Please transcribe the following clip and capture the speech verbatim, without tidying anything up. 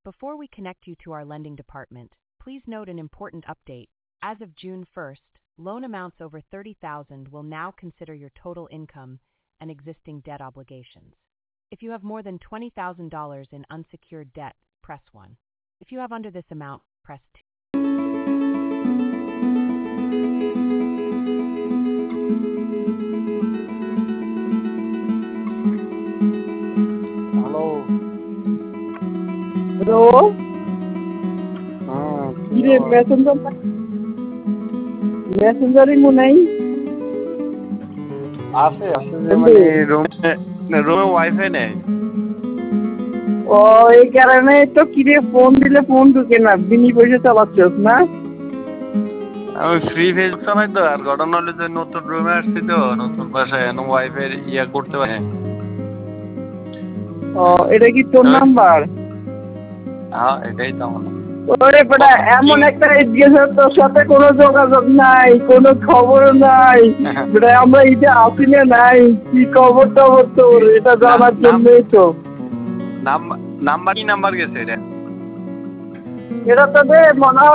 Before we connect you to our lending department, please note an important update. As of June first, loan amounts over thirty thousand dollars will now consider your total income and existing debt obligations. If you have more than twenty thousand dollars in unsecured debt, press one. If you have under this amount, press two. Hello hello হ্যাঁ কিরে Messenger মেসেঞ্জারই মনে নাই আছে আছে যে মানে রুমে রুমে ওয়াইফাই নেই। ও এই কারণে তো কিরে ফোন দিলে ফোন ঢুকে না, বিনি পয়সা চালাচ্ছস না? আমি ফ্রি ফেস চালাই তো। আর ঘটনা হলো যে নতুন রুমে আসছি তো, নতুন বাসায় ওয়াইফাই ইয়া করতে পারে। ও এটা কি তোর নাম্বার? হ্যাঁ এটাই তো আমার। ওরে বেটা এমন একটা জিজ্ঞেস তোর সাথে কোনো যোগাযোগ নাই, কোনো খবর নাই বেটা, আমরা ইতে আসি না নাই, কি খবর টবর তোর এটা জানার জন্যই তো। নাম্বার নাম্বার কি নাম্বার গেছে এটা? এটা তো দে মনে হয়